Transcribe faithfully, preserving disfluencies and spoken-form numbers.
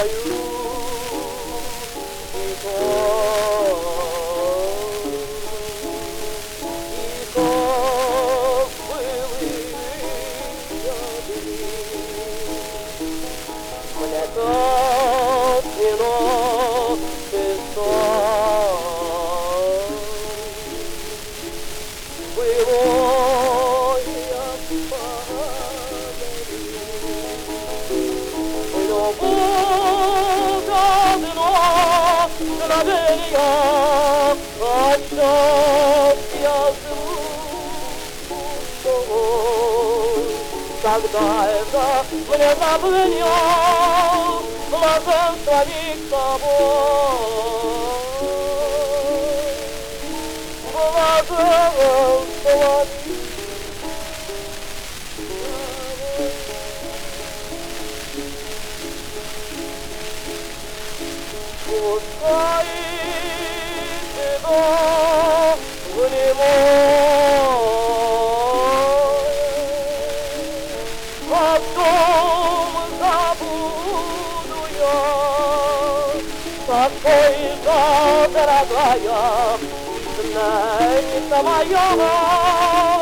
знаю, и как, и как были дни. Мне так вино писал, было я подарил. Любовь одно мгновенье, от счастья живу с тобой. Когда это мне заплывет блаженство не с тобой, блаженство не пускай тебя внимание, потом забуду я, такой же, дорогая, знаете моя.